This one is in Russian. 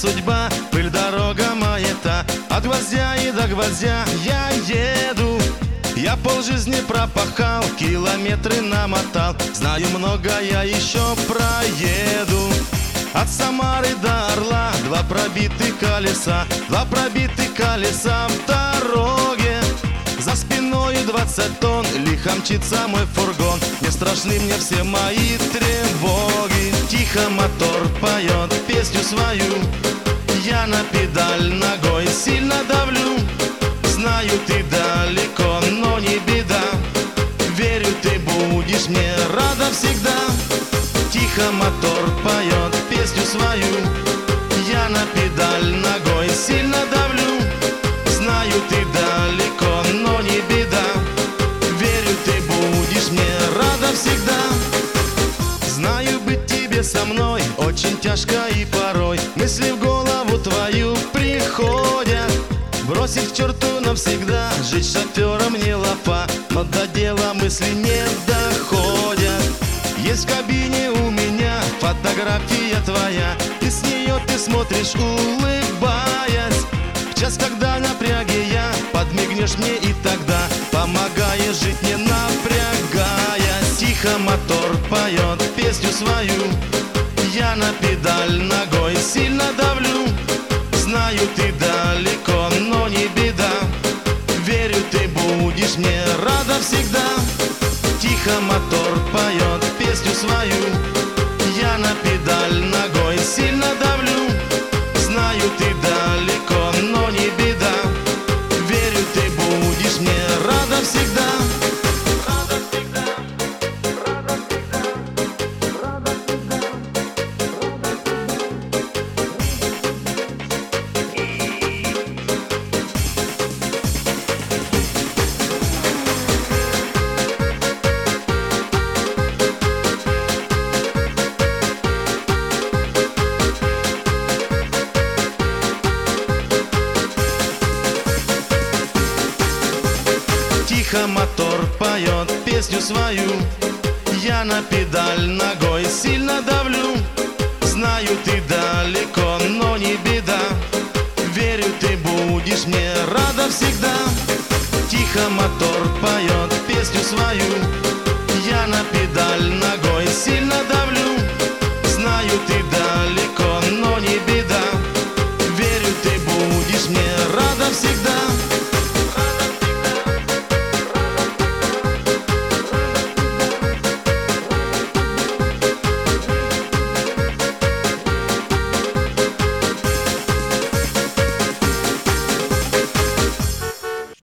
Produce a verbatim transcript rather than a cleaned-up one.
судьба, пыль дорога моя-то. От гвоздя и до гвоздя я еду. Я полжизни пропахал, километры намотал. Знаю, много я еще проеду. От Самары до Орла два пробитых колеса, два пробитых колеса в дороге. За спиной двадцать тонн, лихо мчится мой фургон. Не страшны мне все мои тревоги. Тихо мотор поет песню свою. Я на педаль ногой сильно давлю. Знаю, ты далеко, но не беда. Верю, ты будешь мне рада всегда. Тихо мотор поет песню свою. Я на педаль ногой сильно давлю. Знаю, ты далеко, но не беда. Верю, ты будешь мне рада всегда. Знаю, быть тебе со мной очень тяжко и порой. Мысли в голову твою приходят. Бросить к черту навсегда, жить шофером не лафа. Но до дела мысли не доходят. Есть в кабине у меня фотография твоя, и с нее ты смотришь, улыбаясь. В час, когда напряги я, подмигнешь мне и тогда помогаешь жить, не напрягаясь. Тихо мотор поет песню свою. Я на педаль ногой сильно давлю. Знаю, ты далеко, но не беда. Верю, ты будешь мне рада всегда. Тихо мотор поет песню свою. Я на педаль ногой сильно давлю. Знаю, ты далеко, но не беда. Верю, ты будешь мне рада всегда. Рада всегда, рада всегда, рада всегда, Тихо мотор поет песню свою. Я на педаль ногой сильно давлю. Знаю, ты далеко, но не беда. Верю, ты будешь мне рада всегда. Тихо мотор поет песню свою.